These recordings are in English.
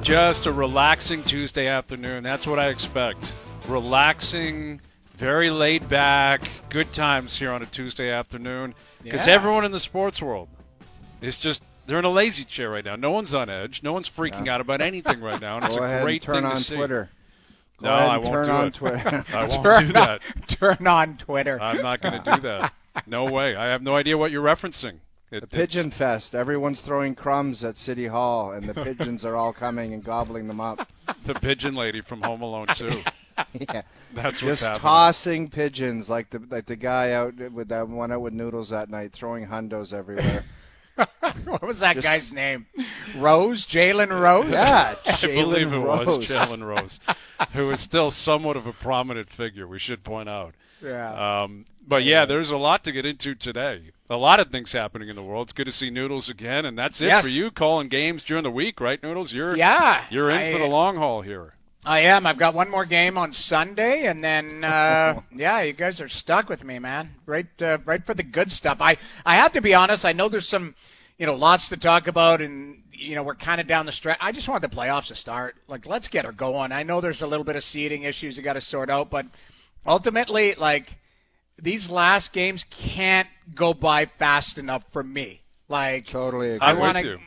Just a relaxing Tuesday afternoon. That's what I expect. Relaxing, very laid back, good times here on a Tuesday afternoon. Because everyone in the sports world is just, they're in a lazy chair right now. No one's on edge. No one's freaking out about anything right now. And it's a great thing to see. Twitter. No, I won't do it. Twitter. I won't do that. Turn on Twitter. I'm not going to do that. No way. I have no idea what you're referencing. The Pigeon Fest. Everyone's throwing crumbs at City Hall, and the pigeons are all coming and gobbling them up. The pigeon lady from Home Alone 2. Yeah, That's what's just happening. tossing pigeons like the guy out with that one out with noodles that night, throwing hundos everywhere. What was that guy's name? Rose? Jalen Rose? Yeah, I believe it was Rose. Jalen Rose, who is still somewhat of a prominent figure, we should point out. Yeah. But, yeah, there's a lot to get into today. A lot of things happening in the world. It's good to see Noodles again, and that's it for you calling games during the week, right, Noodles? You're in for the long haul here. I am. I've got one more game on Sunday, and then, you guys are stuck with me, man. Right for the good stuff. I have to be honest. I know there's some, lots to talk about, and, we're kind of down the stretch. I just want the playoffs to start. Like, let's get her going. I know there's a little bit of seeding issues you got to sort out, but ultimately, these last games can't go by fast enough for me. Totally agree. I want to.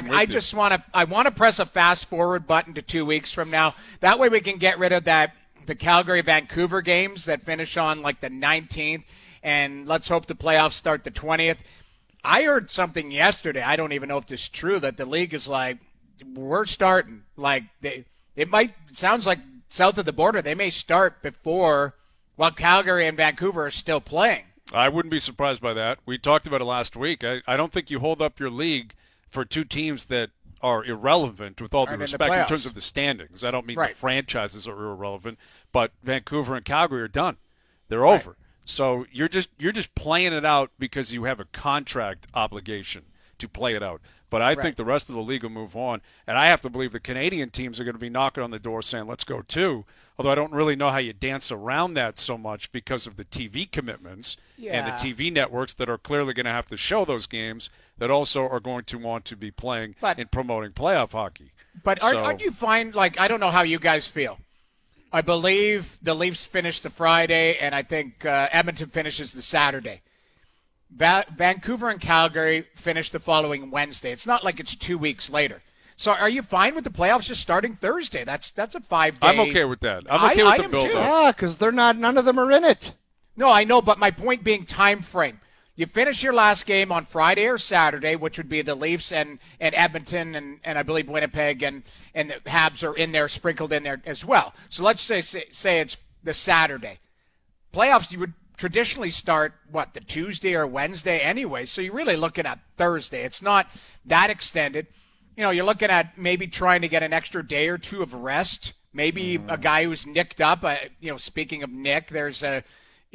I want to press a fast forward button to 2 weeks from now. That way we can get rid of the Calgary Vancouver games that finish on the 19th, and let's hope the playoffs start the 20th. I heard something yesterday. I don't even know if this is true, that the league is we're starting. Sounds like south of the border, they may start before while Calgary and Vancouver are still playing. I wouldn't be surprised by that. We talked about it last week. I don't think you hold up your league for two teams that are irrelevant, with all due respect, in terms of the standings. I don't mean the franchises are irrelevant, but Vancouver and Calgary are done. They're over. So you're just playing it out because you have a contract obligation to play it out. But I think the rest of the league will move on. And I have to believe the Canadian teams are going to be knocking on the door saying, let's go too. Although I don't really know how you dance around that so much because of the TV commitments and the TV networks that are clearly going to have to show those games that also are going to want to be playing and promoting playoff hockey. But aren't you find, I don't know how you guys feel. I believe the Leafs finish the Friday, and I think Edmonton finishes the Saturday. Vancouver and Calgary finish the following Wednesday. It's not like it's 2 weeks later. So are you fine with the playoffs just starting Thursday? That's a 5-day. I'm okay with that. I'm okay with the build-up. Yeah, because none of them are in it. No, I know, but my point being time frame. You finish your last game on Friday or Saturday, which would be the Leafs and Edmonton and I believe Winnipeg and the Habs are in there, sprinkled in there as well. So let's say it's the Saturday. Playoffs, you would traditionally start, the Tuesday or Wednesday anyway, so you're really looking at Thursday. It's not that extended. You're looking at maybe trying to get an extra day or two of rest. Maybe a guy who's nicked up. Speaking of Nick, there's a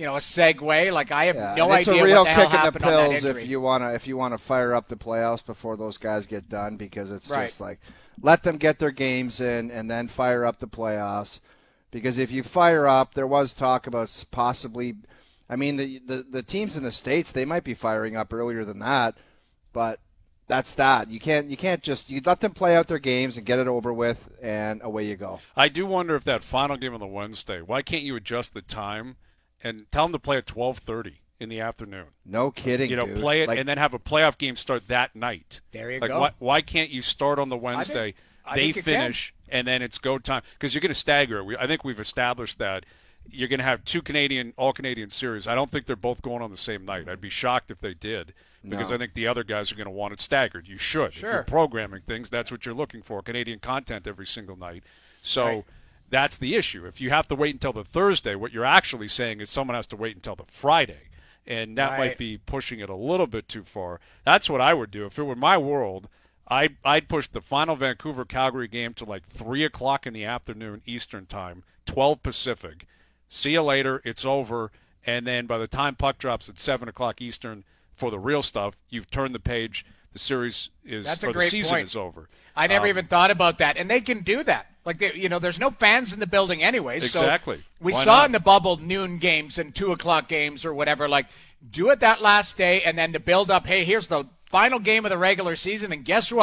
segue. I have no idea what the hell happened on that injury. It's a real kick in the pills if you want to fire up the playoffs before those guys get done, because it's just let them get their games in and then fire up the playoffs. Because if you fire up, there was talk about possibly, the teams in the States, they might be firing up earlier than that, but that's that. You can't just let them play out their games and get it over with, and away you go. I do wonder if that final game on the Wednesday, why can't you adjust the time and tell them to play at 12:30 in the afternoon? No kidding, dude. Play it and then have a playoff game start that night. There you go. Why can't you start on the Wednesday? They finish, and then it's go time. Because you're going to stagger. I think we've established that. You're going to have two all-Canadian series. I don't think they're both going on the same night. I'd be shocked if they did, because I think the other guys are going to want it staggered. You should. Sure. If you're programming things, that's what you're looking for, Canadian content every single night. So that's the issue. If you have to wait until the Thursday, what you're actually saying is someone has to wait until the Friday, and that might be pushing it a little bit too far. That's what I would do. If it were my world, I'd push the final Vancouver-Calgary game to 3 o'clock in the afternoon Eastern time, 12 Pacific. See you later. It's over. And then by the time puck drops at 7 o'clock Eastern for the real stuff, you've turned the page. The series is, the season is over. I never even thought about that. And they can do that. There's no fans in the building anyway. Exactly. So we saw in the bubble noon games and 2 o'clock games or whatever. Do it that last day, and then to build up, hey, here's the final game of the regular season, and guess what?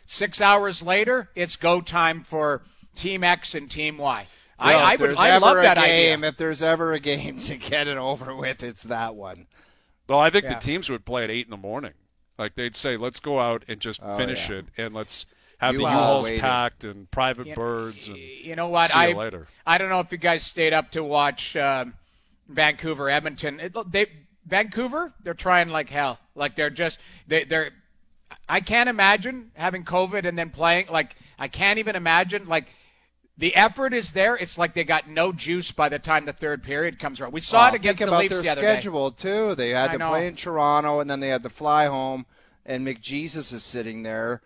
6 hours later, it's go time for Team X and Team Y. Well, I love that idea. If there's ever a game to get it over with, it's that one. Well, I think the teams would play at 8 in the morning. Like they'd say, let's go out and just finish it, and let's have the U-Hauls packed and private birds. And you know what? See you later. I don't know if you guys stayed up to watch Vancouver, Edmonton. Vancouver, they're trying like hell. Like they're. I can't imagine having COVID and then playing. Like I can't even imagine like. The effort is there. It's like they got no juice by the time the third period comes around. We saw it against the Leafs the other day. Think about their schedule, too. They had to play in Toronto, and then they had to fly home, and McJesus is sitting there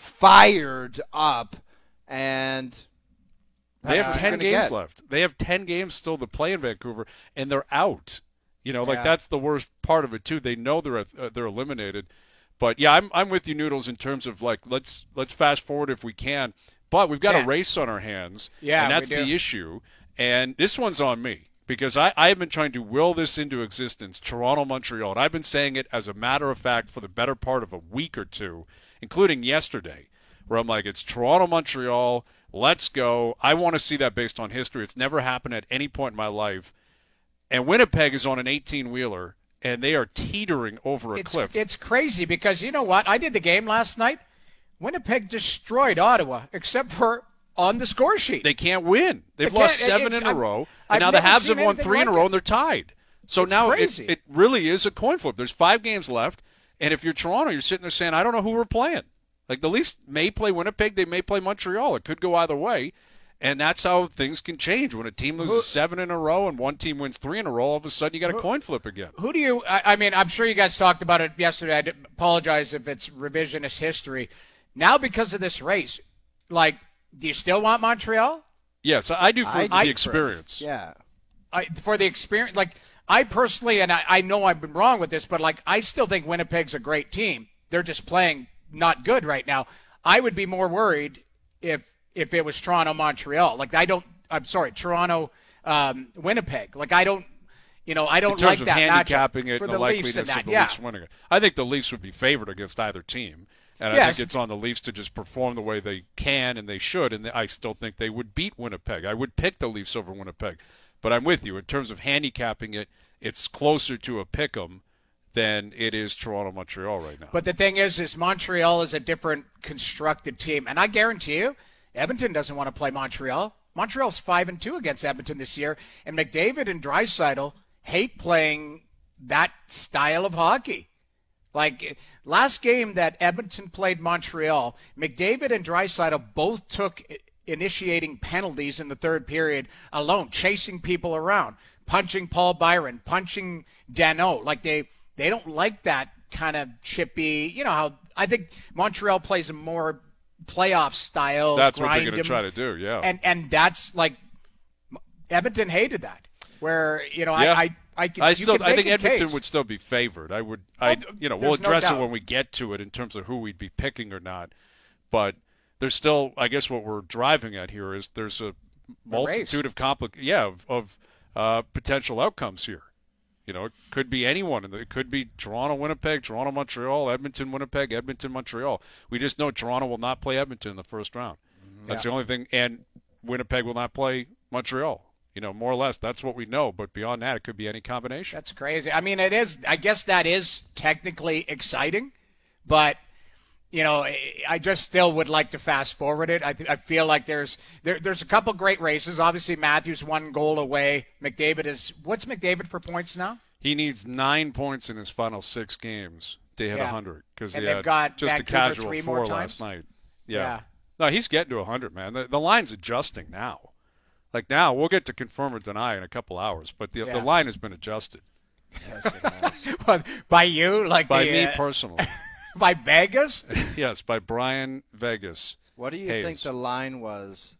fired up, and they have 10 games left. They have 10 games still to play in Vancouver, and they're out. Like that's the worst part of it, too. They know they're eliminated. But, yeah, I'm with you, Noodles, in terms of, like, let's fast forward if we can. But we've got a race on our hands, and that's the issue. And this one's on me because I have been trying to will this into existence, Toronto-Montreal. And I've been saying it as a matter of fact for the better part of a week or two, including yesterday, where I'm like, it's Toronto-Montreal, let's go. I want to see that based on history. It's never happened at any point in my life. And Winnipeg is on an 18-wheeler, and they are teetering over a cliff. It's crazy because you know what? I did the game last night. Winnipeg destroyed Ottawa, except for on the score sheet. They can't win. They've lost 7 in a row, and now the Habs have won 3 in a row, and they're tied. So now it really is a coin flip. There's 5 games left, and if you're Toronto, you're sitting there saying, I don't know who we're playing. Like the Leafs may play Winnipeg, they may play Montreal. It could go either way, and that's how things can change. When a team loses 7 in a row and one team wins 3 in a row, all of a sudden you got a coin flip again. Who do you – I mean, I'm sure you guys talked about it yesterday. I apologize if it's revisionist history. Now, because of this race, like, do you still want Montreal? Yes, I do for the experience. Yeah. For the experience. Like, I personally, and I know I've been wrong with this, but, like, I still think Winnipeg's a great team. They're just playing not good right now. I would be more worried if it was Toronto-Montreal. Like, Toronto-Winnipeg. Like, I don't like that matchup. In terms of handicapping it for and the likeliness of the Leafs winning it. I think the Leafs would be favored against either team. And I think it's on the Leafs to just perform the way they can and they should, and I still think they would beat Winnipeg. I would pick the Leafs over Winnipeg. But I'm with you. In terms of handicapping it, it's closer to a pick-em than it is Toronto-Montreal right now. But the thing is Montreal is a different constructed team. And I guarantee you, Edmonton doesn't want to play Montreal. Montreal's 5-2 against Edmonton this year, and McDavid and Draisaitl hate playing that style of hockey. Like, last game that Edmonton played Montreal, McDavid and Draisaitl both took initiating penalties in the third period alone, chasing people around, punching Paul Byron, punching Danault. Like, they don't like that kind of chippy, you know how I think Montreal plays a more playoff style. That's what they're going to try to do, yeah. And that's like, Edmonton hated that, where, you know, I think Edmonton would still be favored. We'll address it when we get to it in terms of who we'd be picking or not. But there's still, I guess, what we're driving at here is there's a multitude of potential outcomes here. You know, it could be anyone. It could be Toronto, Winnipeg, Toronto, Montreal, Edmonton, Winnipeg, Edmonton, Montreal. We just know Toronto will not play Edmonton in the first round. That's the only thing. And Winnipeg will not play Montreal. You know, more or less, that's what we know. But beyond that, it could be any combination. That's crazy. I mean, it is. I guess that is technically exciting. But, you know, I just still would like to fast forward it. I feel like there's a couple great races. Obviously, Matthews 1 goal away. McDavid is – what's McDavid for points now? He needs 9 points in his final 6 games to hit 100 because he had got just Vancouver a casual 4 more last night. Yeah. No, he's getting to 100, man. The line's adjusting now. Like now, we'll get to confirm or deny in a couple hours, but the line has been adjusted. Yes, it has. What, by you? Like by me personally. By Vegas? Yes, by Brian Vegas. What do you think the line was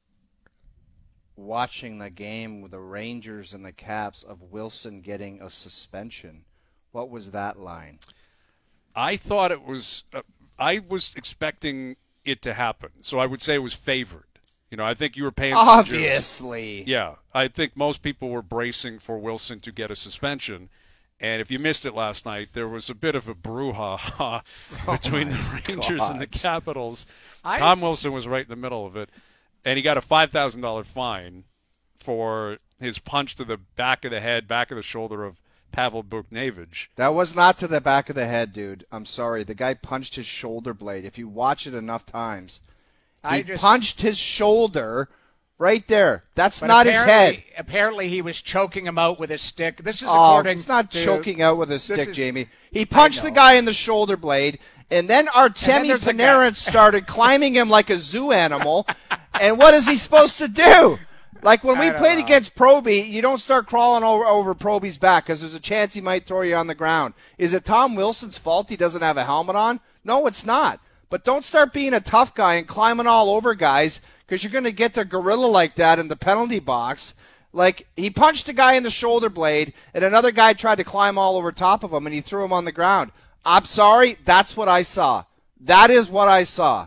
watching the game with the Rangers and the Caps of Wilson getting a suspension? What was that line? I thought it was I was expecting it to happen, so I would say it was favored. You know, I think you were paying obviously. Yeah, I think most people were bracing for Wilson to get a suspension. And if you missed it last night, there was a bit of a brouhaha between the Rangers and the Capitals. Tom Wilson was right in the middle of it, and he got a $5,000 fine for his punch to the back of the head, back of the shoulder of Pavel Buchnevich. That was not to the back of the head, dude. I'm sorry. The guy punched his shoulder blade. If you watch it enough times, he punched his shoulder right there. That's not his head. Apparently, he was choking him out with his stick. This is according to... He's not choking out with his stick, Jamie. He punched the guy in the shoulder blade, and then Artemi Panarin started climbing him like a zoo animal. And what is he supposed to do? Like when we played against Proby, you don't start crawling over Proby's back because there's a chance he might throw you on the ground. Is it Tom Wilson's fault he doesn't have a helmet on? No, it's not. But don't start being a tough guy and climbing all over guys because you're going to get the gorilla like that in the penalty box. Like, he punched a guy in the shoulder blade, and another guy tried to climb all over top of him, and he threw him on the ground. I'm sorry, that's what I saw. That is what I saw.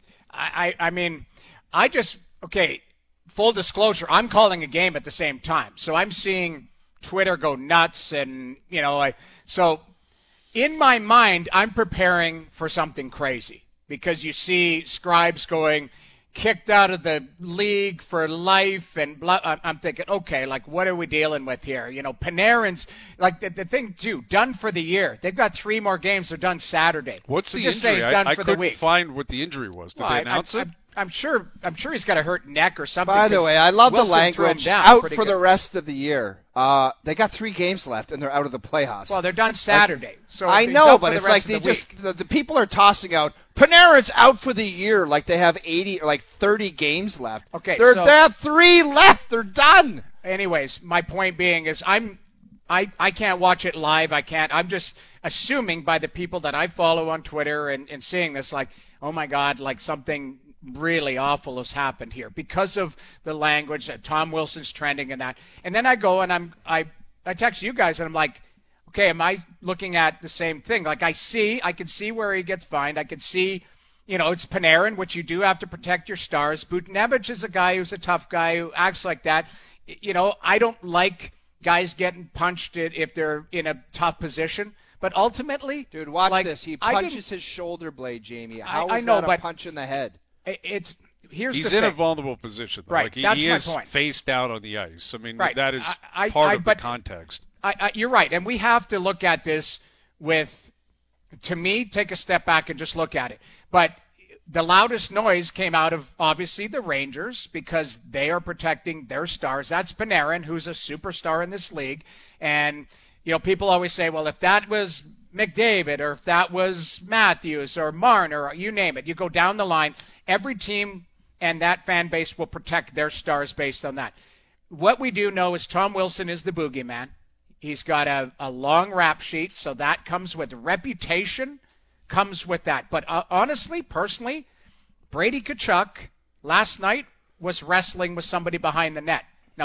I mean, okay, full disclosure, I'm calling a game at the same time. So I'm seeing Twitter go nuts, and, so in my mind, I'm preparing for something crazy because you see scribes going, kicked out of the league for life, and blah. I'm thinking, okay, like, what are we dealing with here? Panarin's, like, the thing, too, done for the year. They've got 3 more games. They're done Saturday. What's the injury? I couldn't find what the injury was. Did they announce it? I'm sure he's got a hurt neck or something. By the way, I love Wilson the language. Out for the rest of the year. They got 3 games left, and they're out of the playoffs. Well, they're done Saturday. So I know, but it's like the people are tossing out, Panarin's out for the year, like they have 80 or like 30 games left. Okay, they have 3 left. They're done. Anyways, my point being is I can't watch it live. I can't. I'm just assuming by the people that I follow on Twitter and seeing this, like, oh my God, like something really awful has happened here because of the language that Tom Wilson's trending and that. And then I go and I text you guys and I'm like, okay, am I looking at the same thing? Like I can see where he gets fined. I can see, it's Panarin, which you do have to protect your stars. Buchnevich is a guy who's a tough guy who acts like that. I don't like guys getting punched if they're in a tough position. But ultimately, dude, watch this. He punches his shoulder blade, Jamie. How is that a punch in the head? He's in a vulnerable position, though. Right? Like he is point. face down on the ice. I mean, right. That is part of the context. You're right, and we have to look at this to me, take a step back and just look at it. But the loudest noise came out of, obviously, the Rangers because they are protecting their stars. That's Panarin, who's a superstar in this league. And, people always say, well, if that was McDavid or if that was Matthews or Marner or you name it, you go down the line, every team and that fan base will protect their stars based on that. What we do know is Tom Wilson is the boogeyman. He's got a long rap sheet, so that comes with reputation, comes with that. But honestly, personally, Brady Tkachuk last night was wrestling with somebody behind the net. Now,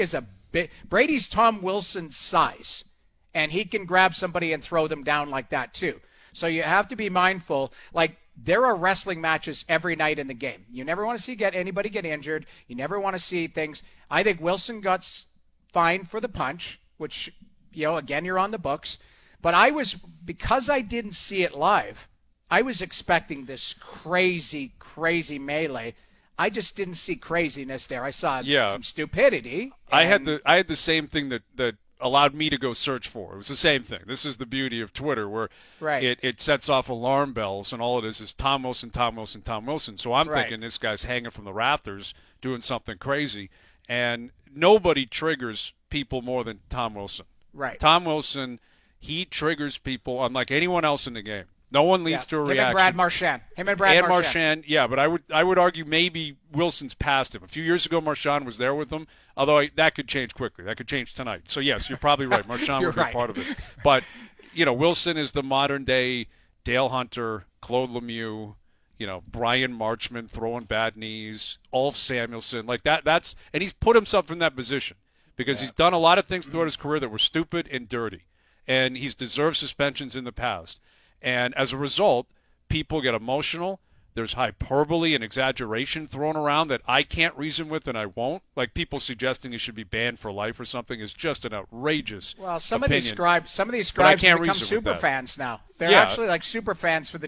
Brady's Tom Wilson's size, and he can grab somebody and throw them down like that too. So you have to be mindful. Like, there are wrestling matches every night in the game. You never want to see anybody get injured. You never want to see things. I think Wilson got fined for the punch, which, again, you're on the books. But because I didn't see it live, I was expecting this crazy, crazy melee. I just didn't see craziness there. I saw some stupidity. I had the same thing that allowed me to go search for. It was the same thing. This is the beauty of Twitter, where it sets off alarm bells, and all it is Tom Wilson, Tom Wilson, Tom Wilson. So I'm thinking this guy's hanging from the rafters doing something crazy, and nobody triggers people more than Tom Wilson. Right. Tom Wilson, he triggers people unlike anyone else in the game. No one leads to a reaction. Him and Brad Marchand. Yeah, but I would argue maybe Wilson's past him. A few years ago, Marchand was there with him, although that could change quickly. That could change tonight. So, yes, you're probably right. Marchand would be part of it. But, Wilson is the modern-day Dale Hunter, Claude Lemieux, Brian Marchment throwing bad knees, Ulf Samuelsson. Like that's – and he's put himself in that position because he's done a lot of things throughout his career that were stupid and dirty. And he's deserved suspensions in the past. And as a result, people get emotional. There's hyperbole and exaggeration thrown around that I can't reason with and I won't. Like people suggesting he should be banned for life or something is just an outrageous some opinion. Some of these scribes become super fans now. They're actually like super fans for the team.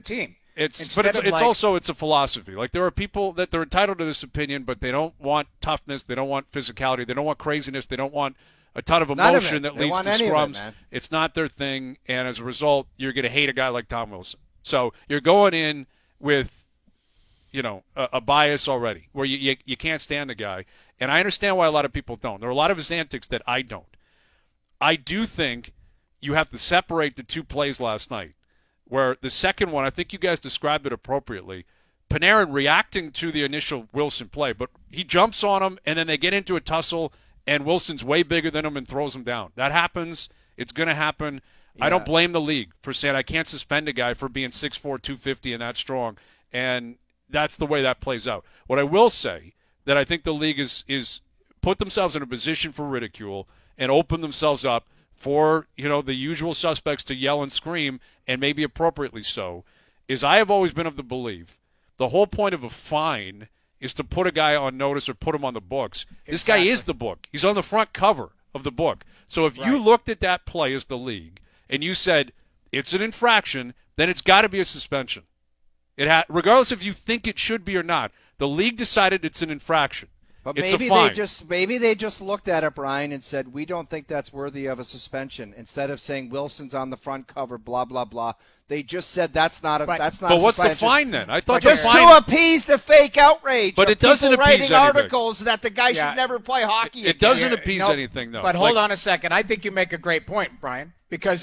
It's also a philosophy. Like, there are people that they're entitled to this opinion, but they don't want toughness, they don't want physicality, they don't want craziness, they don't want a ton of emotion that leads to scrums. It's not their thing, and as a result, you're going to hate a guy like Tom Wilson. So you're going in with, a bias already, where you can't stand the guy. And I understand why a lot of people don't. There are a lot of his antics that I don't. I do think you have to separate the two plays last night, where the second one, I think you guys described it appropriately, Panarin reacting to the initial Wilson play, but he jumps on him, and then they get into a tussle, and Wilson's way bigger than him and throws him down. That happens. It's going to happen. Yeah. I don't blame the league for saying I can't suspend a guy for being 6'4", 250 and that strong, and that's the way that plays out. What I will say, that I think the league is put themselves in a position for ridicule and open themselves up for, the usual suspects to yell and scream, and maybe appropriately so, is I have always been of the belief the whole point of a fine is to put a guy on notice or put him on the books. Exactly. This guy is the book. He's on the front cover of the book. So if you looked at that play as the league and you said it's an infraction, then it's got to be a suspension. Regardless if you think it should be or not, the league decided it's an infraction. But maybe they just looked at it, Brian, and said, we don't think that's worthy of a suspension. Instead of saying Wilson's on the front cover, blah, blah, blah. They just said that's not a suspension. But what's the fine then? I thought just to appease the fake outrage. But it doesn't appease writing anything. Articles that the guy should never play hockey. It doesn't appease anything, though. But hold on a second. I think you make a great point, Brian, because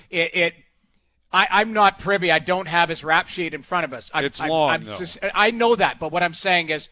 I'm not privy. I don't have his rap sheet in front of us. It's long. I know that, but what I'm saying is,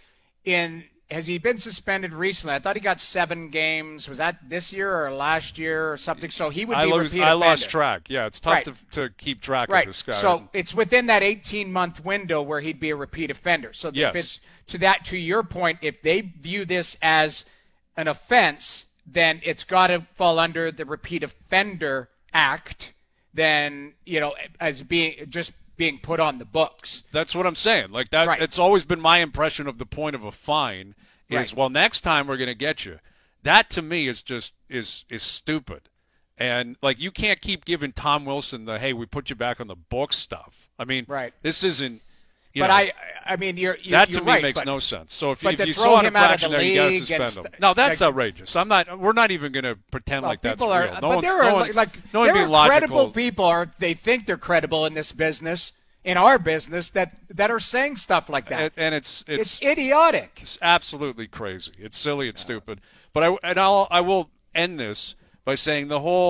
has he been suspended recently? I thought he got 7 games. Was that this year or last year or something? So he would be a repeat offender. I lost track. Yeah, it's tough to keep track of this guy. So it's within that 18-month window where he'd be a repeat offender. So if it's to your point, if they view this as an offense, then it's got to fall under the Repeat Offender Act. Then as being put on the books. That's what I'm saying. Like that, It's always been my impression of the point of a fine is, well, next time we're going to get you. That to me is just is stupid. And like, you can't keep giving Tom Wilson the, hey, we put you back on the book stuff. I mean, this isn't. I mean, you're that to me right, makes no sense. So if you saw an infraction there, you got to suspend him. No, that's outrageous. We're not even going to pretend like that's real. But there are credible people. They think they're credible in this business, in our business, that are saying stuff like that. And it's idiotic. It's absolutely crazy. It's silly. It's stupid. But I will end this by saying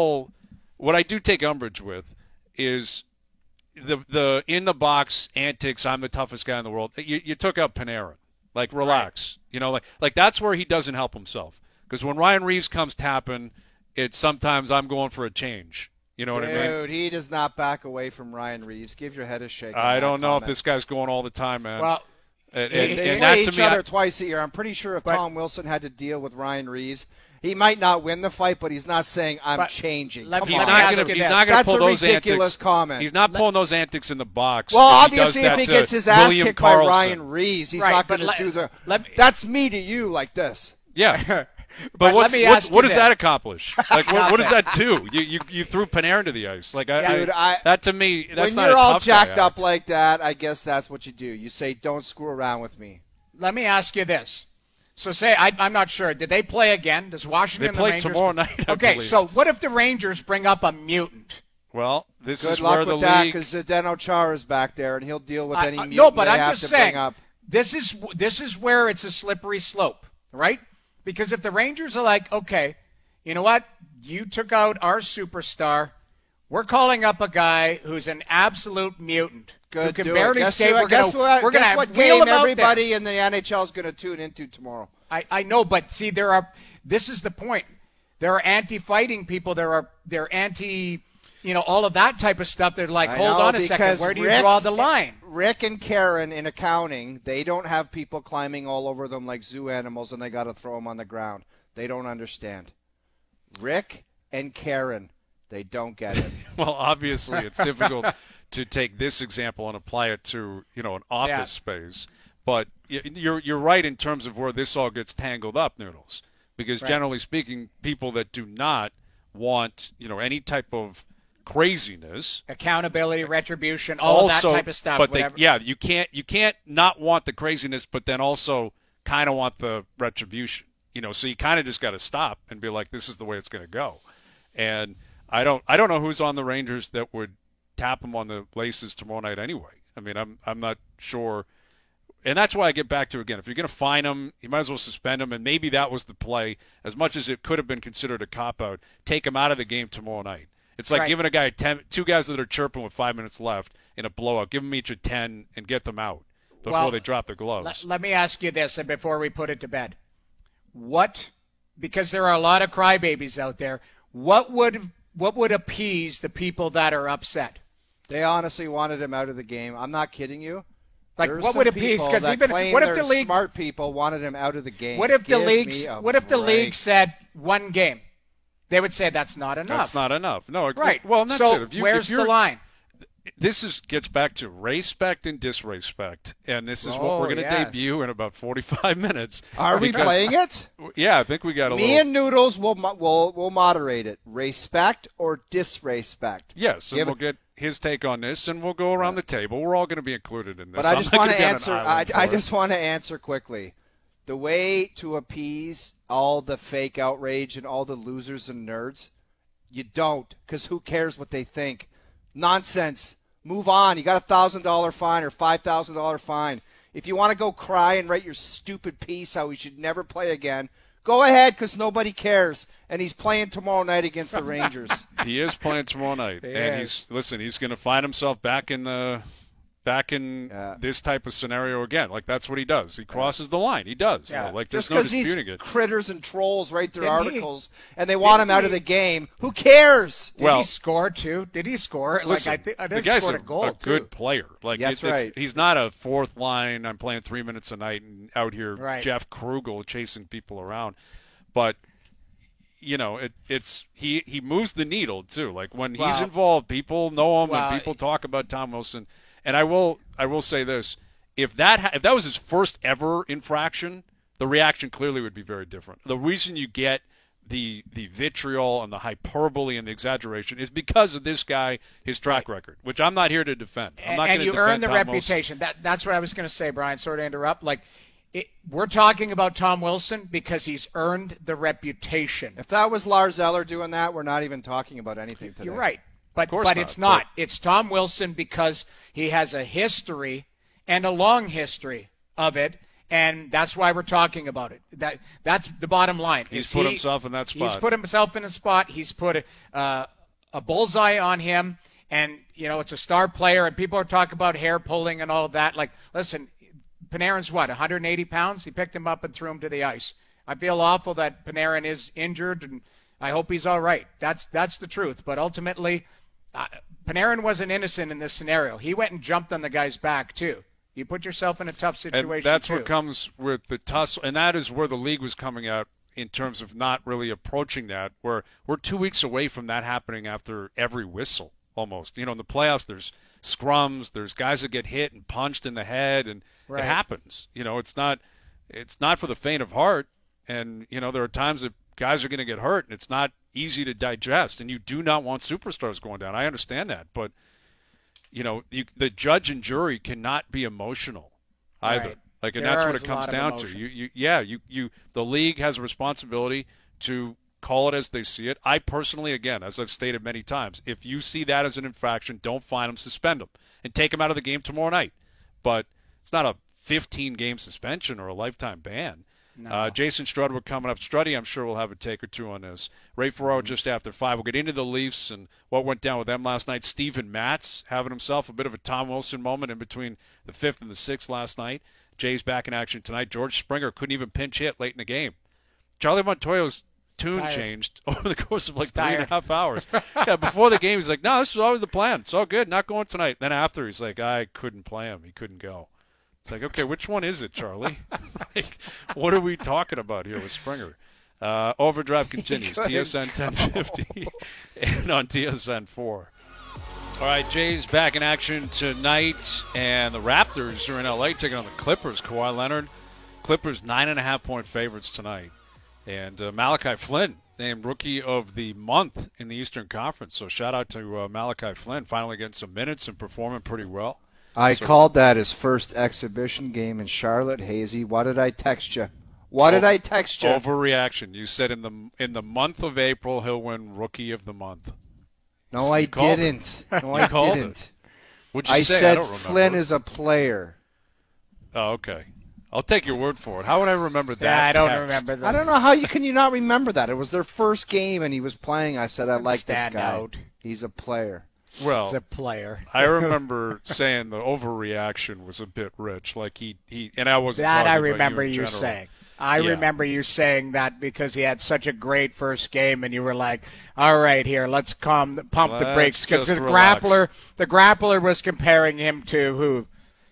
what I do take umbrage with is the in the box antics. I'm the toughest guy in the world. You took out Panarin. Like, relax. Like that's where he doesn't help himself. Because when Ryan Reeves comes tapping, it's sometimes I'm going for a change. You know what I mean? Dude, he does not back away from Ryan Reeves. Give your head a shake. I don't know if this guy's going all the time, man. Well, they play each other twice a year. I'm pretty sure if Tom Wilson had to deal with Ryan Reeves, he might not win the fight, but he's not saying I'm changing. He's not going to pull those ridiculous antics. Comment. He's not pulling those antics in the box. Well, obviously, if he gets his ass kicked by Ryan Reeves, he's not going to do the. That's me to you like this. Yeah. But what does that accomplish? Like, what does that do? You threw Panarin to the ice. Like, that to me, that's not a tough guy. When you're all jacked up like that, I guess that's what you do. You say, "Don't screw around with me." Let me ask you this. So I'm not sure. Did they play again? Does Washington? They play tomorrow night. Okay, so what if the Rangers bring up a mutant? Well, this Good is luck where the with that, league. because Zdeno Chara's back there, and he'll deal with any mutant no, but they I'm have just to saying, bring up. This is where it's a slippery slope, right? Because if the Rangers are like, okay, you know what? You took out our superstar. We're calling up a guy who's an absolute mutant. Good, who can barely skate. Guess what game everybody in the NHL is going to tune into tomorrow? I know, but see, this is the point. There are anti-fighting people. They're anti, all of that type of stuff. They're like, hold on a second, where do you draw the line? Rick and Karen in accounting, they don't have people climbing all over them like zoo animals, and they got to throw them on the ground. They don't understand. Rick and Karen, they don't get it. Well, obviously, it's difficult to take this example and apply it to an office space. But you're right in terms of where this all gets tangled up, Noodles. Because generally speaking, people that do not want any type of craziness, accountability, retribution, all that type of stuff. But you can't not want the craziness, but then also kind of want the retribution. So you kind of just got to stop and be like, this is the way it's going to go. And I don't know who's on the Rangers that would tap them on the laces tomorrow night anyway. I mean, I'm not sure. And that's why I get back to, again, if you're going to fine them, you might as well suspend them. And maybe that was the play. As much as it could have been considered a cop-out, take him out of the game tomorrow night. It's like giving a guy 2 guys that are chirping with 5 minutes left in a blowout. Give them each a 10 and get them out before they drop their gloves. Let me ask you this, and before we put it to bed. Because there are a lot of crybabies out there, what would appease the people that are upset? They honestly wanted him out of the game. I'm not kidding you. Like, what would appease? Because what if the league, smart people wanted him out of the game? What if the league said 1 game? They would say that's not enough. That's not enough. No, right. Well, that's so it. Where's the line? This gets back to respect and disrespect, and this is what we're going to debut in about 45 minutes. Are we playing it? Yeah, I think we got a little. Me and Noodles will moderate it. Respect or disrespect? Yes, and we'll get his take on this, and we'll go around the table. We're all going to be included in this. But I just want to answer. I just want to answer quickly. The way to appease all the fake outrage and all the losers and nerds, you don't, because who cares what they think? Nonsense. Move on. You got a $1,000 fine or $5,000 fine. If you want to go cry and write your stupid piece how he should never play again, go ahead, because nobody cares. And he's playing tomorrow night against the Rangers. He is playing tomorrow night, and he's going to find himself back in this type of scenario again. Like, that's what he does. He crosses the line. He does. Yeah. Like, there's no disputing it. Critters and trolls write their articles, and they want him out of the game. Who cares? Did he score, too? Did he score? Listen, the guy's a goal, a good player. Like, that's right. He's not a fourth line, I'm playing 3 minutes a night and out here Jeff Krugel chasing people around. But he moves the needle too. Like, when he's involved, people know him and people talk about Tom Wilson. And I will say this: if that was his first ever infraction, the reaction clearly would be very different. The reason you get the vitriol and the hyperbole and the exaggeration is because of this guy, his track record, which I'm not here to defend. I'm not and you earn the reputation. That's what I was going to say, Brian. Sorry to interrupt. We're talking about Tom Wilson because he's earned the reputation. If that was Lars Eller doing that, we're not even talking about anything today. You're right. But it's not. It's Tom Wilson because he has a history and a long history of it, and that's why we're talking about it. That's the bottom line. He's put himself in that spot. He's put himself in a spot. He's put a bullseye on him, and it's a star player, and people are talking about hair pulling and all of that. Like, listen, Panarin's 180 pounds? He picked him up and threw him to the ice. I feel awful that Panarin is injured, and I hope he's all right. That's the truth. But ultimately, Panarin wasn't innocent in this scenario. He went and jumped on the guy's back, too. You put yourself in a tough situation, and that's what comes with the tussle, and that is where the league was coming out in terms of not really approaching that, where we're 2 weeks away from that happening after every whistle, almost. In the playoffs, there's scrums, there's guys that get hit and punched in the head, and it happens. It's not for the faint of heart, and, there are times that guys are going to get hurt, and it's not easy to digest, and you do not want superstars going down. I understand that, but the judge and jury cannot be emotional either. Right. And that's what it comes down to. The league has a responsibility to call it as they see it. I personally, again, as I've stated many times, if you see that as an infraction, don't fine them, suspend them, and take them out of the game tomorrow night. But it's not a 15-game suspension or a lifetime ban. No. Jason Strudwick coming up. Struddy, I'm sure we'll have a take or two on this. Ray Ferraro just after 5. We'll get into the Leafs and what went down with them last night. Steven Matz having himself a bit of a Tom Wilson moment in between the 5th and the 6th last night. Jay's back in action tonight. George Springer couldn't even pinch hit late in the game. Charlie Montoyo's tune changed over the course of 3.5 hours. Before the game, he's like, no, this was always the plan. It's all good. Not going tonight. Then after, he's like, I couldn't play him. He couldn't go. It's like, okay, which one is it, Charlie? What are we talking about here with Springer? Overdrive continues. TSN 1050 and on TSN 4. All right, Jays back in action tonight, and the Raptors are in L.A. taking on the Clippers. Kawhi Leonard, Clippers 9.5-point favorites tonight. And Malachi Flynn named Rookie of the Month in the Eastern Conference. So shout out to Malachi Flynn, finally getting some minutes and performing pretty well. I called that his first exhibition game in Charlotte. Hazy, what did I text you? Overreaction. You said in the month of April he'll win Rookie of the Month. No, I didn't. No, I didn't. What'd you say? Said Flynn is a player. Oh, okay. I'll take your word for it. How would I remember that? Yeah, I don't remember that. I don't know how you not remember that. It was their first game and he was playing. I said I like this guy. Out. He's a player. Well, he's a player. I remember saying the overreaction was a bit rich. Like he and I wasn't. That talking I remember you saying. I remember you saying that because he had such a great first game, and you were like, "All right, here, let's pump the brakes," because the grappler was comparing him to who?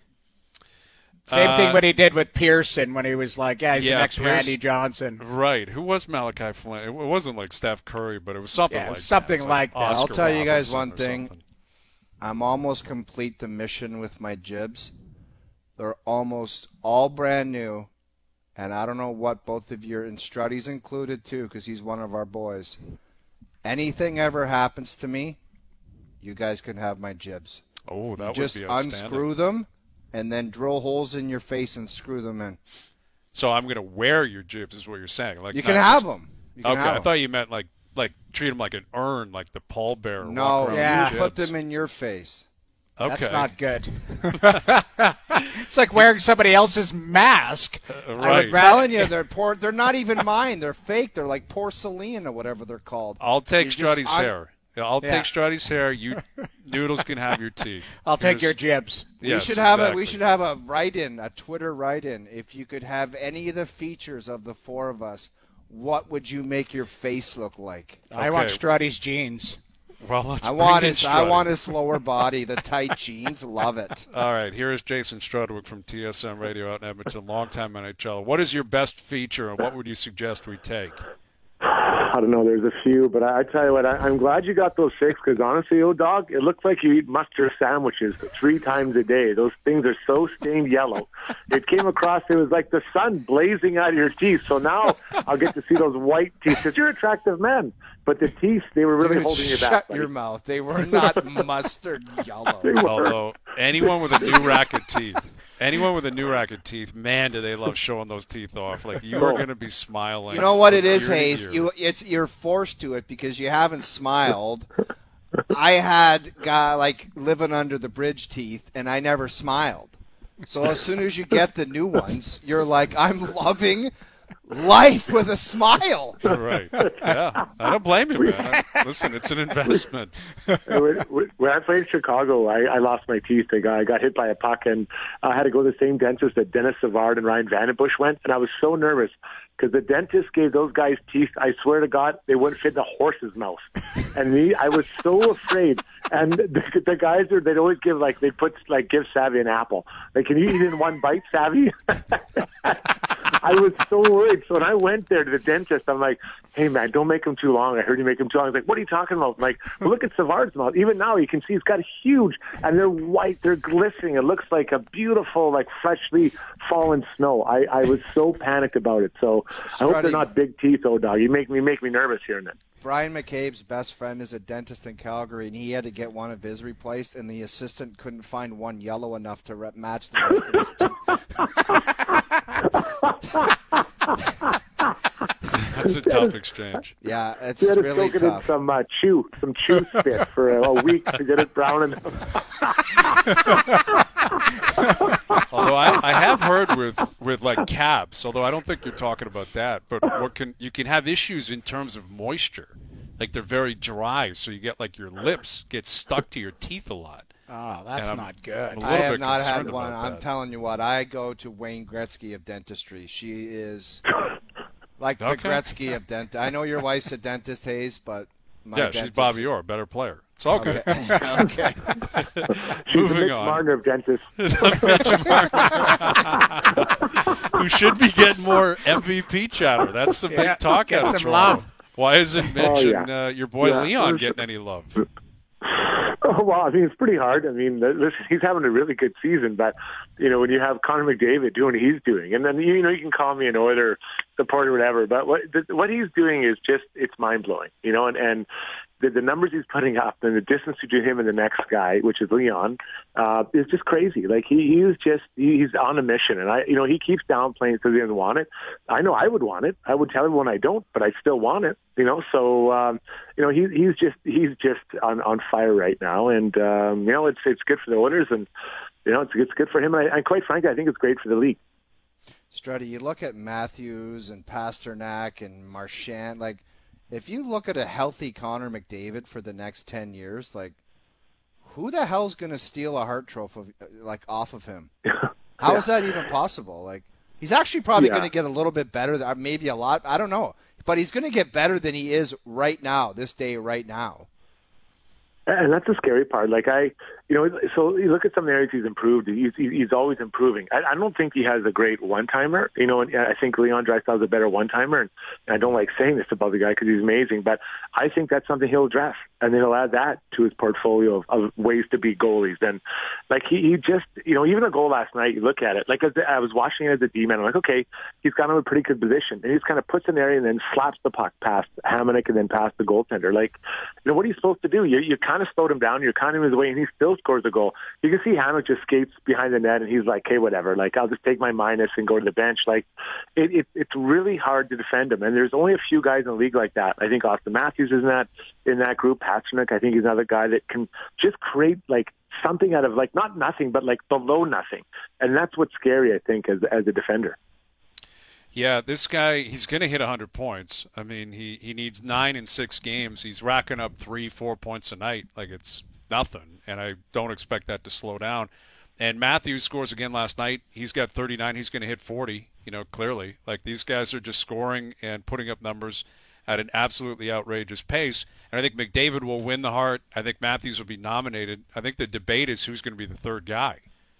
Same thing what he did with Pearson when he was like, "Yeah, he's the next Randy Johnson." Right? Who was Malachi Flynn? It wasn't like Steph Curry, but it was something like something like that. I'll tell you guys one thing. I'm almost complete the mission with my jibs. They're almost all brand new. And I don't know what both of you, and Struddy's included too, because he's one of our boys. Anything ever happens to me, you guys can have my jibs. Oh, that would just be outstanding. Unscrew them, and then drill holes in your face and screw them in. So I'm going to wear your jibs, is what you're saying. Like you can have them. I thought you meant like treat them like an urn, like the pallbearer. No, you put them in your face. Okay. That's not good. It's like wearing somebody else's mask. Right. I'm telling you, they're not even mine. They're fake. They're like porcelain or whatever they're called. I'll take Struddy's hair. I'll take Struddy's hair. You Noodles can have your teeth. I'll take your jibs. Yes, we should have a write-in, a Twitter write-in. If you could have any of the features of the four of us, what would you make your face look like? I want Struddy's jeans. Well, I want his lower body, the tight jeans. Love it. All right, here is Jason Strudwick from TSN Radio out in Edmonton, longtime NHL. What is your best feature, and what would you suggest we take? I don't know. There's a few, but I tell you what, I'm glad you got those 6 because honestly, dog, it looks like you eat mustard sandwiches 3 times a day. Those things are so stained yellow. It came across, it was like the sun blazing out of your teeth. So now I'll get to see those white teeth because you're an attractive man. But the teeth, they were really holding you back. Shut your mouth. They were not mustard yellow. Although anyone with a new rack of teeth, man, do they love showing those teeth off. Like, you are going to be smiling. You know what it is, Hayes? You're forced to it because you haven't smiled. I had living under the bridge teeth, and I never smiled. So as soon as you get the new ones, you're like, I'm loving life with a smile. Right. Yeah. I don't blame you, man. Listen, it's an investment. When I played in Chicago, I lost my teeth. I got hit by a puck, and I had to go to the same dentist that Dennis Savard and Ryan Vandenbush went, and I was so nervous because the dentist gave those guys teeth, I swear to God, they wouldn't fit in a horse's mouth. And I was so afraid. And the guys, they'd always give, give Savvy an apple. Like, can you eat in one bite, Savvy? I was so worried. So when I went there to the dentist, I'm like, hey, man, don't make them too long. I heard you make them too long. He's like, what are you talking about? I'm like, well, look at Savard's mouth. Even now, you can see he's got huge, and they're white. They're glistening. It looks like a beautiful, freshly fallen snow. I was so panicked about it. So I hope they're not big teeth, dog. You make me nervous hearing that. Brian McCabe's best friend is a dentist in Calgary, and he had to get one of his replaced, and the assistant couldn't find one yellow enough to match the rest of his teeth. That's a tough exchange. Yeah, it's really tough. In some chew spit for a week to get it brown enough. Although I have heard with calves, although I don't think you're talking about that, but you can have issues in terms of moisture. Like, they're very dry, so you get your lips get stuck to your teeth a lot. Oh, that's not good. I have not had one. I'm telling you what, I go to Wayne Gretzky of dentistry. She is like the Gretzky of dentistry. I know your wife's a dentist, Hayes, but she's Bobby Orr, better player. It's all good. Okay. Moving on. Marner of dentists. Who should be getting more MVP chatter. That's the big talk out of Toronto. Why isn't Mitch and your boy Leon getting any love? Oh, well, I mean, it's pretty hard. I mean, listen, he's having a really good season, but, when you have Connor McDavid doing what he's doing, and then, you can call me an Oiler support or whatever, but what he's doing is just, it's mind blowing, you know, and the numbers he's putting up and the distance between him and the next guy, which is Leon, is just crazy. Like he's on a mission, and he keeps downplaying because he doesn't want it. I know I would want it. I would tell everyone I don't, but I still want it. You know, so he's just on fire right now, and it's good for the Oilers, and it's good for him, and quite frankly, I think it's great for the league. Struddy, you look at Matthews and Pasternak and Marchand, like. If you look at a healthy Connor McDavid for the next 10 years, like, who the hell's going to steal a Hart Trophy off of him? How is that even possible? Like, he's actually probably going to get a little bit better, maybe a lot. I don't know. But he's going to get better than he is right now, this day, right now. And that's the scary part. Like so you look at some areas he's improved. He's always improving. I don't think he has a great one-timer. You know, and I think Leon Draisaitl is a better one-timer. And I don't like saying this about the guy because he's amazing, but I think that's something he'll address, and then he'll add that to his portfolio of ways to beat goalies. And like he just, even the goal last night, you look at it. Like I was watching it as a D-man. I'm like, okay, he's got him in a pretty good position, and he just kind of puts an area and then slaps the puck past Hamonic and then past the goaltender. Like, what are you supposed to do? You kind of slowed him down. You're kind of in his way, and he still scores a goal. You can see Hamonic just skates behind the net, and he's like, hey, whatever. Like, I'll just take my minus and go to the bench. Like, it's really hard to defend him, and there's only a few guys in the league like that. I think Austin Matthews is in that group. Pasternak, I think, is another guy that can just create, like, something out of, like, not nothing, but, like, below nothing. And that's what's scary, I think, as a defender. Yeah, this guy, he's going to hit 100 points. I mean, he needs 9 in 6 games. He's racking up 3-4 points a night. Like, it's nothing, and I don't expect that to slow down. And Matthews scores again last night. He's got 39. He's going to hit 40, clearly. Like, these guys are just scoring and putting up numbers at an absolutely outrageous pace. And I think McDavid will win the Hart. I think Matthews will be nominated. I think the debate is who's going to be the third guy.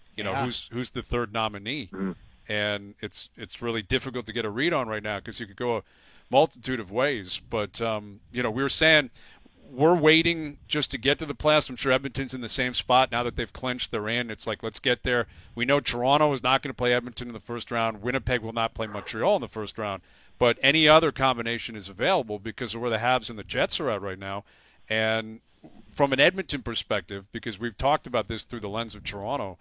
Who's the third nominee. Mm-hmm. And it's really difficult to get a read on right now because you could go a multitude of ways. But, we were saying we're waiting just to get to the playoffs. I'm sure Edmonton's in the same spot now that they've clinched. They're in. It's like, let's get there. We know Toronto is not going to play Edmonton in the first round. Winnipeg will not play Montreal in the first round. But any other combination is available because of where the Habs and the Jets are at right now. And from an Edmonton perspective, because we've talked about this through the lens of Toronto,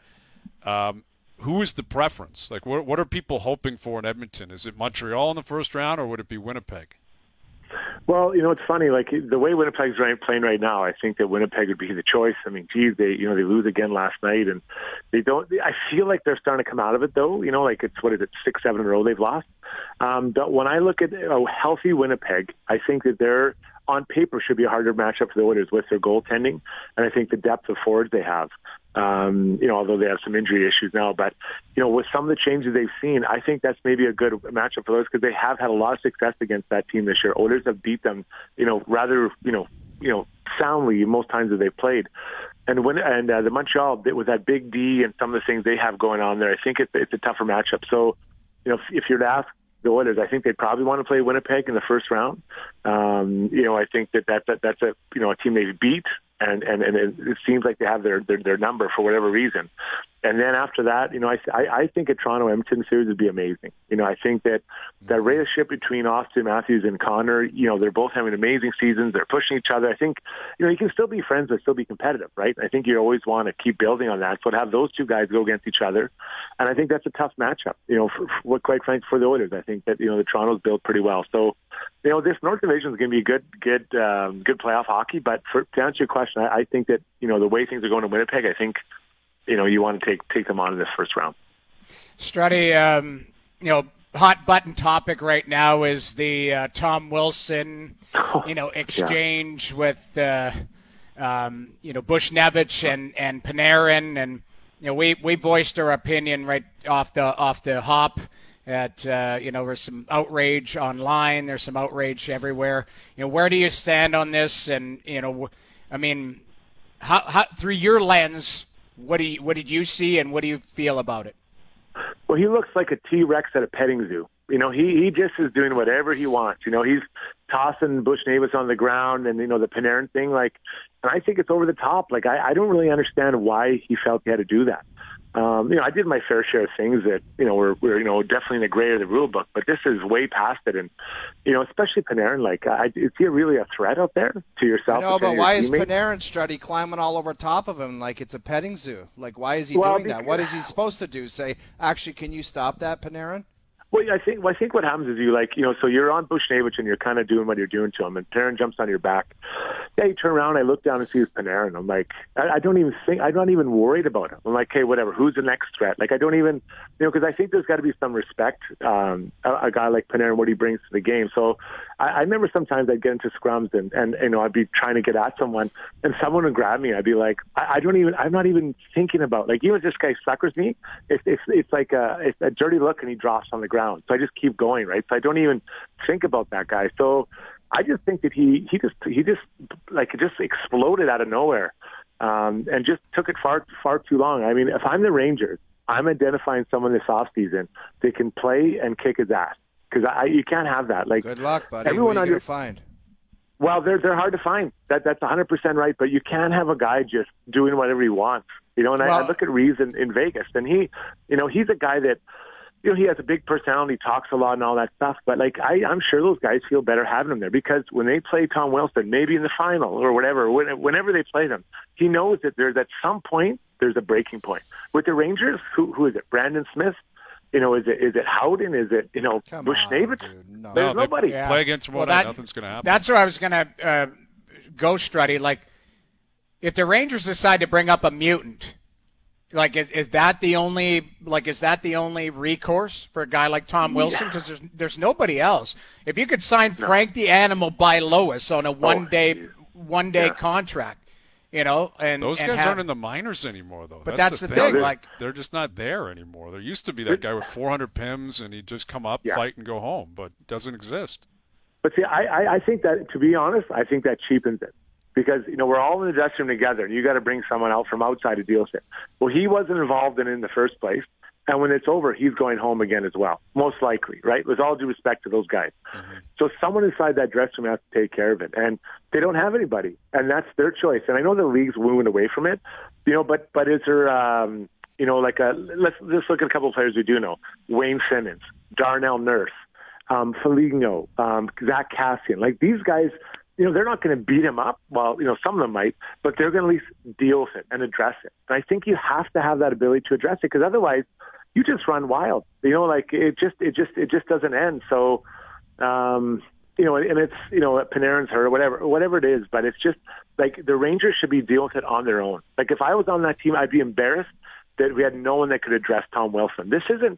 who is the preference? Like, what are people hoping for in Edmonton? Is it Montreal in the first round, or would it be Winnipeg? Well, it's funny. Like, the way Winnipeg's playing right now, I think that Winnipeg would be the choice. I mean, geez, they lose again last night, and they don't. I feel like they're starting to come out of it, though. Like, it's 6-7 in a row they've lost. But when I look at a healthy Winnipeg, I think that they're on paper should be a harder matchup for the Oilers with their goaltending, and I think the depth of forwards they have. Although they have some injury issues now, but with some of the changes they've seen, I think that's maybe a good matchup for those because they have had a lot of success against that team this year. Oilers have beat them, rather soundly most times that they've played. And the Montreal with that big D and some of the things they have going on there, I think it's a tougher matchup. So, if you're to ask the Oilers, I think they'd probably want to play Winnipeg in the first round. I think that's a team they beat. And it seems like they have their number for whatever reason. And then after that, I think a Toronto-Edmonton series would be amazing. I think that relationship between Austin Matthews and Connor, they're both having amazing seasons. They're pushing each other. I think, you can still be friends but still be competitive, right? I think you always want to keep building on that. So to have those two guys go against each other, and I think that's a tough matchup, for quite frankly, for the Oilers. I think that, the Toronto's built pretty well. So, this North Division is going to be good playoff hockey. But to answer your question, I think that, the way things are going in Winnipeg, I think, you want to take them on in this first round. Struddy, hot button topic right now is the Tom Wilson, exchange with, Buchnevich and Panarin. And, we voiced our opinion right off the hop. There's some outrage online. There's some outrage everywhere. Where do you stand on this? And how through your lens, what did you see, and what do you feel about it? Well, he looks like a T-Rex at a petting zoo. He just is doing whatever he wants. He's tossing Buchnevich on the ground, and the Panarin thing. And I think it's over the top. I don't really understand why he felt he had to do that. I did my fair share of things that, were definitely in the gray of the rule book, but this is way past it. And, especially Panarin, is he really a threat out there to yourself? No, but why is Panarin, Struddy, climbing all over top of him like it's a petting zoo? Like, why is he doing that? What is he supposed to do? Say, actually, can you stop that, Panarin? Well, I think what happens is so you're on Buchnevich and you're kind of doing what you're doing to him, and Panarin jumps on your back. Yeah, you turn around, I look down and see it's Panarin. I'm like, I'm not even worried about him. I'm like, hey, whatever, who's the next threat? Like, I don't even, because I think there's got to be some respect, a guy like Panarin, what he brings to the game. So I remember sometimes I'd get into scrums and I'd be trying to get at someone, and someone would grab me. I'd be like, I'm not even thinking about, like, even if this guy suckers me, it's like it's a dirty look and he drops on the ground. So I just keep going, right? So I don't even think about that guy. So I just think that he just exploded out of nowhere, and just took it far too long. I mean, if I'm the Rangers, I'm identifying someone this offseason that can play and kick his ass, because you can't have that. Like, good luck, buddy. Everyone on your find. Well, they're hard to find. That's 100% right. But you can't have a guy just doing whatever he wants, And I look at Reeves in Vegas, and he's a guy that. He has a big personality, talks a lot and all that stuff. But, I'm sure those guys feel better having him there, because when they play Tom Wilson, maybe in the final or whatever, whenever they play them, he knows that there's at some point, there's a breaking point. With the Rangers, who is it? Brandon Smith? Is it Howden? Is it, Buchnevich? No. There's nobody. Play against one night, nothing's going to happen. That's where I was going to go, Struddy. Like, if the Rangers decide to bring up a mutant, is that the only recourse for a guy like Tom Wilson? Because there's nobody else. If you could sign Frank the Animal by Lois on a one day contract, and those guys aren't in the minors anymore, though. But that's the thing. They're just not there anymore. There used to be that guy with 400 PIMs, and he'd just come up, fight, and go home. But it doesn't exist. But see, I think that, to be honest, I think that cheapens it. Because, we're all in the dressing room together, and you got to bring someone out from outside to deal with it. Well, he wasn't involved in the first place, and when it's over, he's going home again as well, most likely, right? With all due respect to those guys. Mm-hmm. So someone inside that dressing room has to take care of it, and they don't have anybody, and that's their choice. And I know the league's wooing away from it, but is there, let's look at a couple of players we do know: Wayne Simmons, Darnell Nurse, Foligno, Zach Cassian. These guys. They're not going to beat him up. Well, some of them might, but they're going to at least deal with it and address it. And I think you have to have that ability to address it, because otherwise you just run wild. It just doesn't end. So, and it's, Panarin's hurt or whatever it is, but it's just the Rangers should be dealing with it on their own. If I was on that team, I'd be embarrassed that we had no one that could address Tom Wilson. This isn't,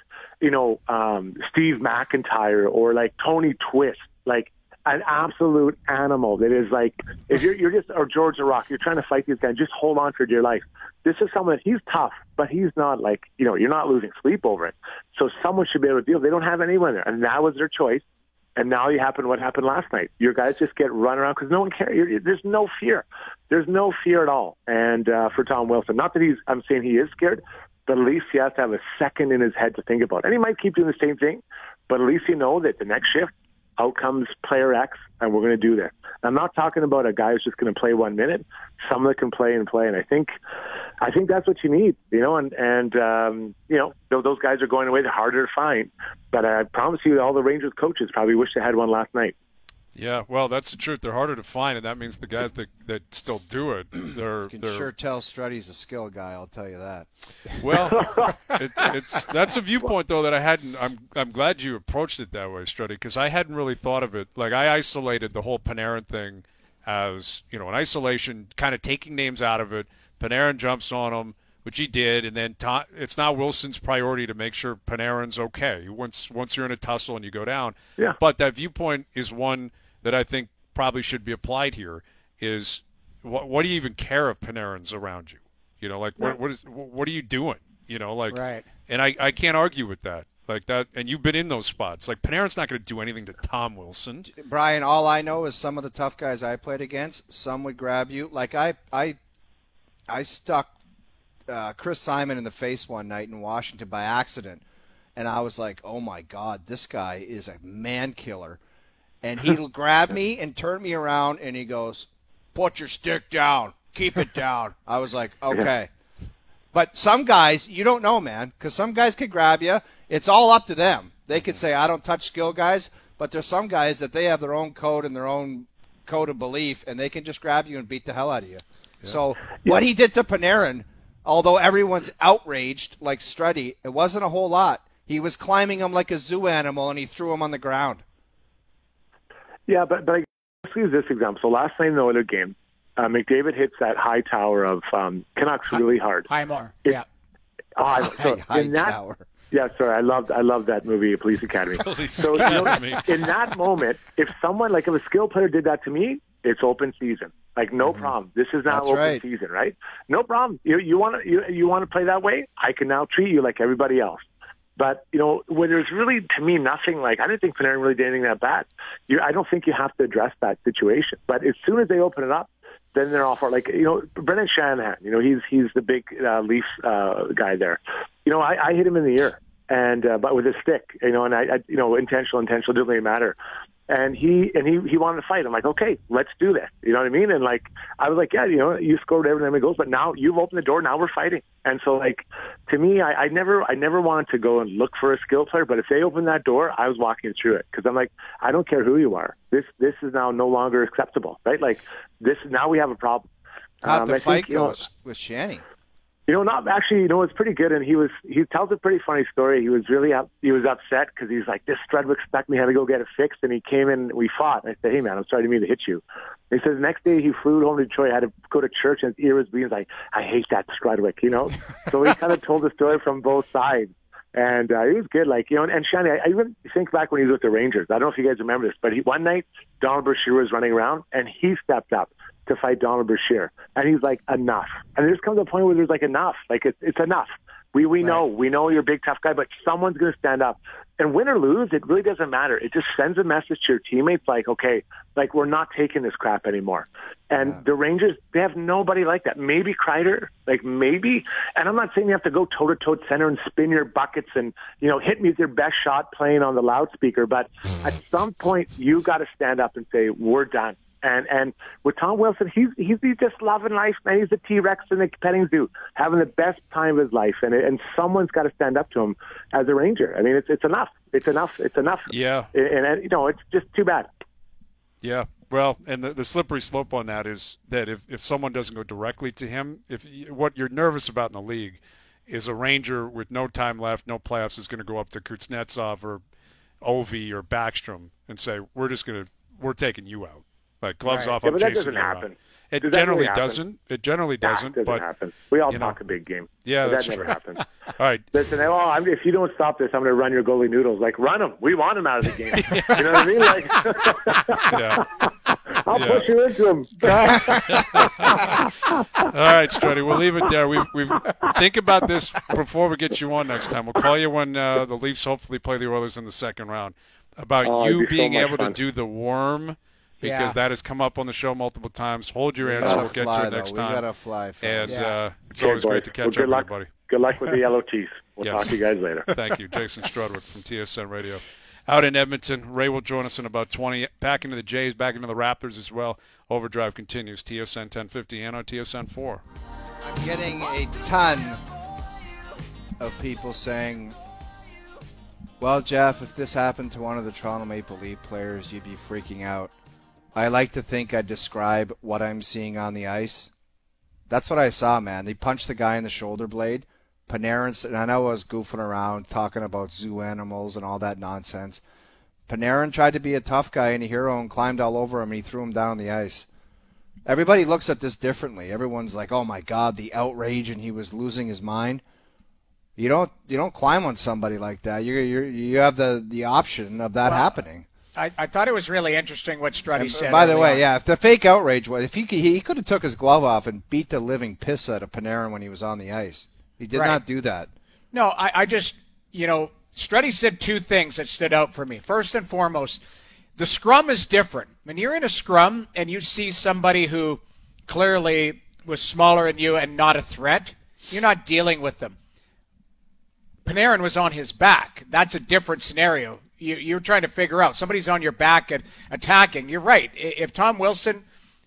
Steve McIntyre or Tony Twist, an absolute animal that is if you're just, or George the Rock, you're trying to fight these guys, just hold on for dear life. This is someone that he's tough, but he's not you're not losing sleep over it. So someone should be able to deal. They don't have anyone there, and that was their choice. And now what happened last night. Your guys just get run around because no one cares. There's no fear. There's no fear at all. And for Tom Wilson, not that I'm saying he is scared, but at least he has to have a second in his head to think about it. And he might keep doing the same thing, but at least that the next shift, out comes player X, and we're going to do this. I'm not talking about a guy who's just going to play 1 minute. Someone that can play, and I think that's what you need, and those guys are going away. They're harder to find, but I promise you, all the Rangers coaches probably wish they had one last night. Yeah, well, that's the truth. They're harder to find, and that means the guys that still do it, they're sure tell Struddy's a skill guy. I'll tell you that. Well, that's a viewpoint though that I hadn't. I'm glad you approached it that way, Struddy, because I hadn't really thought of it. I isolated the whole Panarin thing as an isolation, kind of taking names out of it. Panarin jumps on him, which he did, and then it's now Wilson's priority to make sure Panarin's okay once you're in a tussle and you go down. Yeah. But that viewpoint is one that I think probably should be applied here. Is what do you even care if Panarin's around you? What are you doing? Right. And I can't argue with that. That, and you've been in those spots. Panarin's not going to do anything to Tom Wilson. Brian, all I know is some of the tough guys I played against, some would grab you. I stuck Chris Simon in the face one night in Washington by accident, and I was like, oh my God, this guy is a man killer. And he'll grab me and turn me around, and he goes, put your stick down, keep it down. I was like, okay. But some guys, you don't know, man, because some guys could grab you. It's all up to them. They could say, I don't touch skill guys, but there's some guys that they have their own code and their own code of belief, and they can just grab you and beat the hell out of you. Yeah. So what he did to Panarin, although everyone's outraged like Struddy, it wasn't a whole lot. He was climbing him like a zoo animal, and he threw him on the ground. Yeah, but let's use this example. So last night in the Oilers game, McDavid hits that high tower of Canucks really hard. Highmore, yeah. High tower. Yeah, sorry, I love that movie, Police Academy. So in that moment, if a skill player did that to me, it's open season. Like no problem. This is now open season, right? No problem. You want to play that way? I can now treat you like everybody else. But, when there's really, to me, nothing like, I didn't think Panarin really did anything that bad. I don't think you have to address that situation. But as soon as they open it up, then they're all for it. Like, Brendan Shanahan, he's the big Leafs guy there. I hit him in the ear, and but with a stick, and I intentional, doesn't really matter. And he wanted to fight. I'm like, okay, let's do this. You know what I mean? And like, I was like, yeah, you scored every time it goes, but now you've opened the door. Now we're fighting. And so, like, to me, I never wanted to go and look for a skill player. But if they opened that door, I was walking through it because I'm like, I don't care who you are. This is now no longer acceptable, right? Like, now we have a problem. How'd the fight go with Shanny? Not actually. It's pretty good, and he tells a pretty funny story. He was upset because he's like, this Strudwick stuck me, had to go get it fixed, and he came in. We fought. And I said, hey man, I'm sorry to mean to hit you. And he says the next day he flew home to Detroit, had to go to church, and his ear was bleeding. He's like, I hate that Strudwick, So he kind of told the story from both sides, and it was good. Like and Shanny, I even think back when he was with the Rangers. I don't know if you guys remember this, but one night Donald Brashear was running around, and he stepped up to fight Donald Brashear. And he's like, enough. And there just comes a point where there's like enough. Like it's enough. We know you're a big tough guy, but someone's going to stand up. And win or lose, it really doesn't matter. It just sends a message to your teammates like, okay, like we're not taking this crap anymore. And the Rangers, they have nobody like that. Maybe Kreider, like maybe. And I'm not saying you have to go toe-to-toe center and spin your buckets and, hit me with your best shot playing on the loudspeaker. But at some point, you got to stand up and say, we're done. And with Tom Wilson, he's just loving life, man. He's a T-Rex in the petting zoo, having the best time of his life, and someone's got to stand up to him as a Ranger. I mean, it's enough. It's enough. Yeah. And it's just too bad. Yeah. Well, and the slippery slope on that is that if someone doesn't go directly to him, what you're nervous about in the league is a Ranger with no time left, no playoffs, is going to go up to Kuznetsov or Ovi or Backstrom and say, we're taking you out. Like gloves off, I'm chasing you around. It generally doesn't. It generally doesn't. It doesn't happen. We all talk a big game. Yeah, that never happens. All right. Listen, if you don't stop this, I'm going to run your goalie noodles. Like, run him. We want him out of the game. You know what I mean? Like, I'll push you into him. All right, Struddy, we'll leave it there. We think about this before we get you on next time. We'll call you when the Leafs hopefully play the Oilers in the second round. About you being able to do the worm. Because that has come up on the show multiple times. Hold your answer. We'll get you next time. We got to fly. And it's always great to catch up with everybody. Good luck with the yellow teeth. We'll talk to you guys later. Thank you. Jason Strudwick from TSN Radio. Out in Edmonton, Ray will join us in about 20. Back into the Jays, back into the Raptors as well. Overdrive continues. TSN 1050 and on TSN 4. I'm getting a ton of people saying, well, Jeff, if this happened to one of the Toronto Maple Leaf players, you'd be freaking out. I like to think I describe what I'm seeing on the ice. That's what I saw, man. They punched the guy in the shoulder blade. Panarin, and I know I was goofing around talking about zoo animals and all that nonsense. Panarin tried to be a tough guy and a hero and climbed all over him and he threw him down the ice. Everybody looks at this differently. Everyone's like, oh my God, the outrage and he was losing his mind. You don't climb on somebody like that. You have the option of that happening. I thought it was really interesting what Struddy said. By the way, if the fake outrage was, if he could have took his glove off and beat the living piss out of Panarin when he was on the ice. He did not do that. No, I just, Struddy said two things that stood out for me. First and foremost, the scrum is different. When you're in a scrum and you see somebody who clearly was smaller than you and not a threat, you're not dealing with them. Panarin was on his back. That's a different scenario. You're trying to figure out. Somebody's on your back and attacking. You're right. If Tom Wilson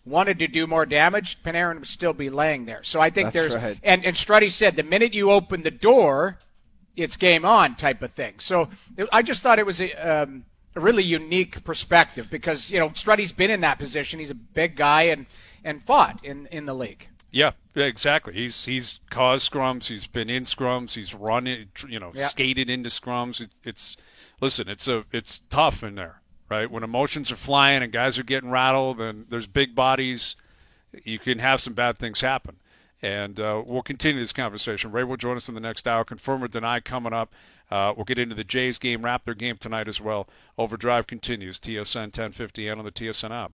wanted to do more damage, Panarin would still be laying there. So I think That's right. and Struddy said the minute you open the door, it's game on type of thing. So I just thought it was a really unique perspective because, Struddy's been in that position. He's a big guy and fought in the league. Yeah, exactly. He's caused scrums. He's been in scrums. He's run, skated into scrums. It's tough in there, right? When emotions are flying and guys are getting rattled and there's big bodies, you can have some bad things happen. And we'll continue this conversation. Ray will join us in the next hour. Confirm or deny coming up. We'll get into the Jays game, Raptor game tonight as well. Overdrive continues. TSN 1050 and on the TSN app.